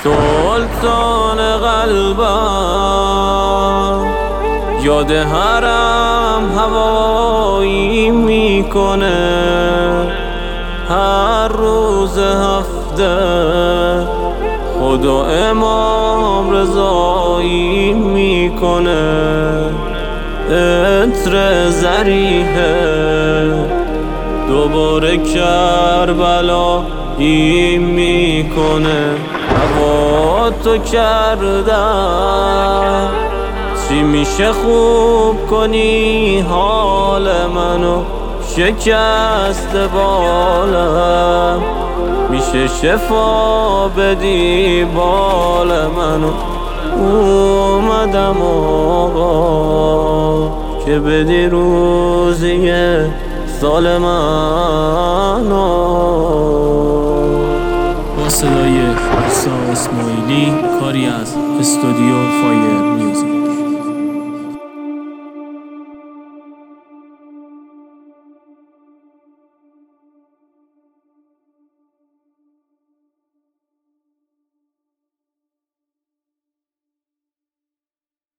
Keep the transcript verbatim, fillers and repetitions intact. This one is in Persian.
سلطان قلبم یاد حرم هوایی میکنه، هر روز هفته خدا امام رضایی میکنه. عطر زریحه دوباره کربلایی میکنه. هوا تو کردم چی میشه خوب کنی حال منو، شکست بالم میشه شفا بدی بال منو. اومدم آقا که بدی روزی سال منو. با صدای فرسا اسماعیلی، کاری از استودیو فایر میوزیک.